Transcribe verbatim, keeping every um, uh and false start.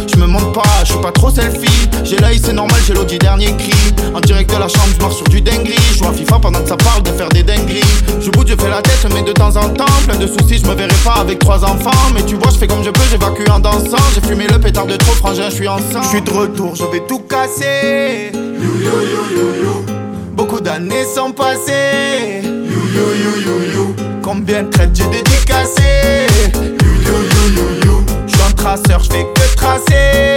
Je me montre pas, je suis pas trop selfie. J'ai l'œil c'est normal, j'ai l'audio dernier cri. En direct de la chambre, je marche sur du dinguerie. Je joue à FIFA pendant que ça parle de faire des dingueries. Je bouge, je fais la tête, mais de temps en temps plein de soucis, je me verrai pas avec trois enfants. Mais tu vois, je fais comme je peux, j'évacue en dansant. J'ai fumé le pétard de trop, frangin, je suis ensemble. Je suis de retour, je vais tout casser. You, you, you, you, you. Beaucoup d'années sont passées. You, you, you, you, you. Combien de traites j'ai dédicacé. You, you, you, you, you. J'suis un traceur, j'fais que tracer.